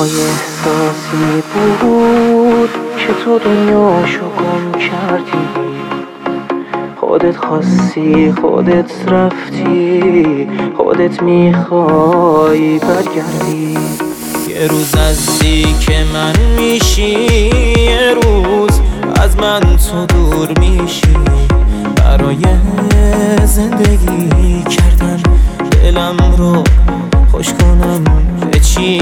مای احساسی بود که تو دنیاشو گم کردی. خودت خواستی، خودت رفتی، خودت میخوای برگردی. یه روز نزدیک من میشی، یه روز از من تو دور میشی. برای زندگی کردن دلم رو خوش کنم به چی؟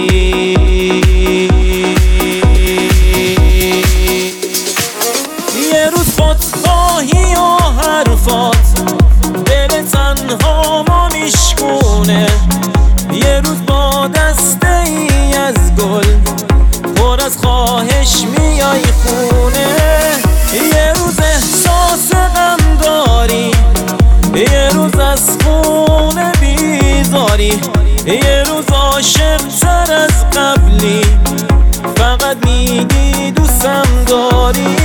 یه روز خودخواهی و حرفات دل تنها ما میشکونه. یه روز با دسته ای از گل پر از خواهش میای خونه. یه روز احساس غم داری، یه روز از خونه بیزاری. یه روز عاشق تر از قبلی، فقط میگی دوستم داری.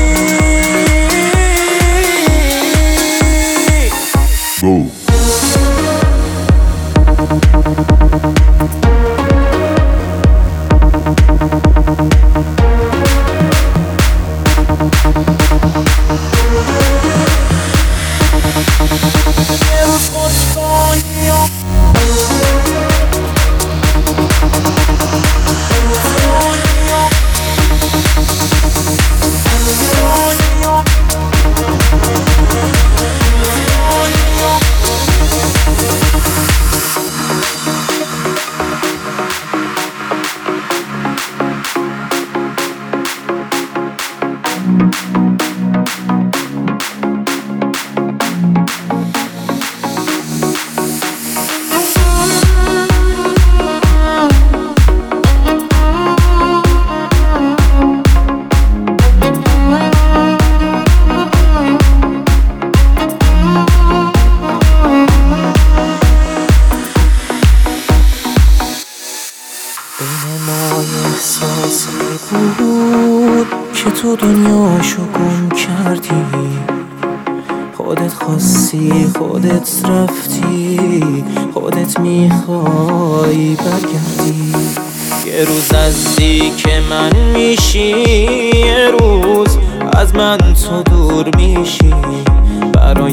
احساسی بود که تو دنیاشو گم کردی. خودت خواستی، خودت رفتی، خودت میخوای برگردی. یه روز نزدیک من میشی، یه روز از من تو دور میشی. برای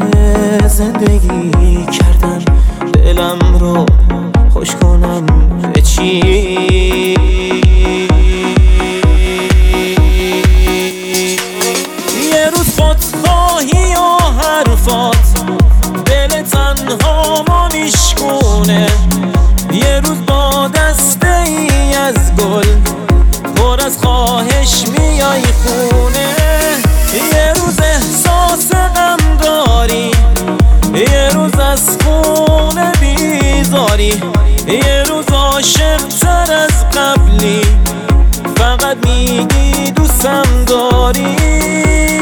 زندگی کردن دلم رو خوش کنم به چی؟ یه روز خودخواهی و حرفات دل تنها ما میشکونه. یه روز با دسته ای از گل پر از خواهش میای خونه. یه روز احساس غم داری، یه روز از خونه بیزاری. یه روز عاشق تر از قبلی، فقط میگی دوستم داری.